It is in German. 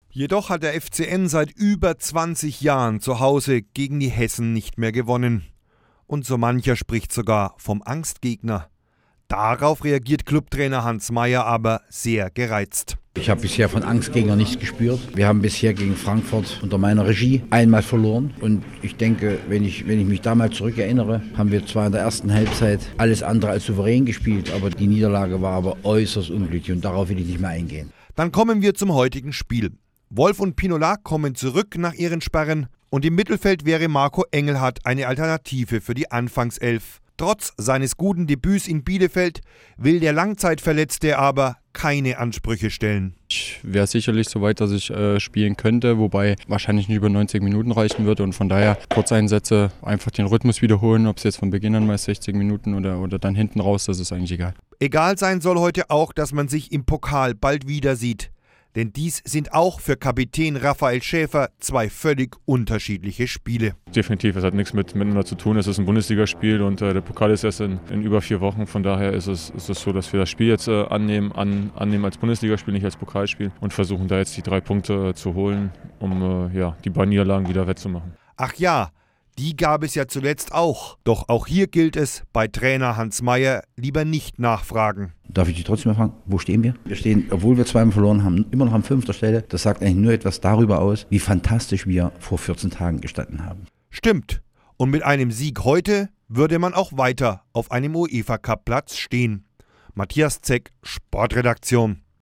Jedoch hat der FCN seit über 20 Jahren zu Hause gegen die Hessen nicht mehr gewonnen. Und so mancher spricht sogar vom Angstgegner. Darauf reagiert Clubtrainer Hans Meyer aber sehr gereizt. Ich habe bisher von Angstgegner nichts gespürt. Wir haben bisher gegen Frankfurt unter meiner Regie einmal verloren. Und ich denke, wenn ich mich da mal zurückerinnere, haben wir zwar in der ersten Halbzeit alles andere als souverän gespielt, aber die Niederlage war aber äußerst unglücklich und darauf will ich nicht mehr eingehen. Dann kommen wir zum heutigen Spiel. Wolf und Pinola kommen zurück nach ihren Sperren und im Mittelfeld wäre Marco Engelhardt eine Alternative für die Anfangself. Trotz seines guten Debüts in Bielefeld will der Langzeitverletzte aber keine Ansprüche stellen. Ich wäre sicherlich so weit, dass ich spielen könnte, wobei wahrscheinlich nicht über 90 Minuten reichen würde und von daher Kurzeinsätze, einfach den Rhythmus wiederholen, ob es jetzt von Beginn an mal 60 Minuten oder dann hinten raus, das ist eigentlich egal. Egal sein soll heute auch, dass man sich im Pokal bald wieder sieht. Denn dies sind auch für Kapitän Raphael Schäfer zwei völlig unterschiedliche Spiele. Definitiv, es hat nichts miteinander zu tun. Es ist ein Bundesligaspiel und der Pokal ist erst in über 4 Wochen. Von daher ist es so, dass wir das Spiel jetzt annehmen als Bundesligaspiel, nicht als Pokalspiel und versuchen da jetzt die 3 Punkte zu holen, um die beiden Niederlagen wieder wettzumachen. Ach ja, die gab es ja zuletzt auch. Doch auch hier gilt es, bei Trainer Hans Meyer lieber nicht nachfragen. Darf ich dich trotzdem mal fragen, wo stehen wir? Wir stehen, obwohl wir zweimal verloren haben, immer noch an 5. Stelle. Das sagt eigentlich nur etwas darüber aus, wie fantastisch wir vor 14 Tagen gestanden haben. Stimmt. Und mit einem Sieg heute würde man auch weiter auf einem UEFA-Cup-Platz stehen. Matthias Zeck, Sportredaktion.